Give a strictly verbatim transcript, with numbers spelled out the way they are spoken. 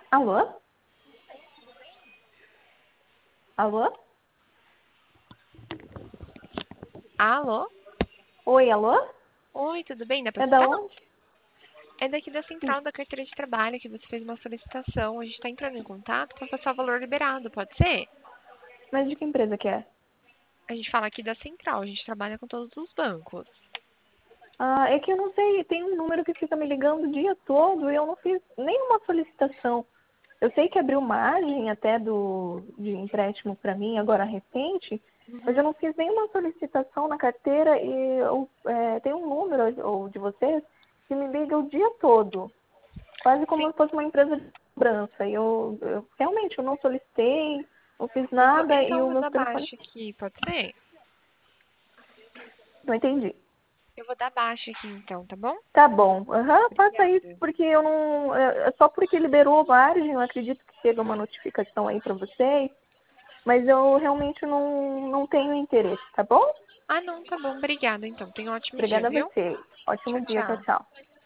Alô? Alô? Alô? Oi, alô? Oi, tudo bem? Dá pra É da escutar? onde? É daqui da central da carteira de trabalho que você fez uma solicitação. A gente está entrando em contato para passar o valor liberado, pode ser? Mas de que empresa que é? A gente fala aqui da central, a gente trabalha com todos os bancos. Ah, é que eu não sei, tem um número que fica me ligando o dia todo e eu não fiz nenhuma solicitação. Eu sei que abriu margem até do, de empréstimo para mim agora recente, mas eu Uhum. não fiz nenhuma solicitação na carteira e eu, é, tem um número ou de vocês que me liga o dia todo, quase como Sim, se fosse uma empresa de cobrança. E eu, eu realmente eu não solicitei, não fiz eu vou, nada e então eu o vou meu dar telefone baixa aqui, pode ser? não entendi. Eu vou dar baixa aqui então, tá bom? Tá bom, aham, faça isso, Obrigada. porque eu não. É é só porque liberou a margem, eu acredito que chega uma notificação aí para vocês, mas eu realmente não, não tenho interesse, tá bom? Ah, não, tá bom, obrigada então. Tenha um ótimo dia, Obrigada a viu? você. Tchau, Ótimo dia, tchau, tchau. tchau.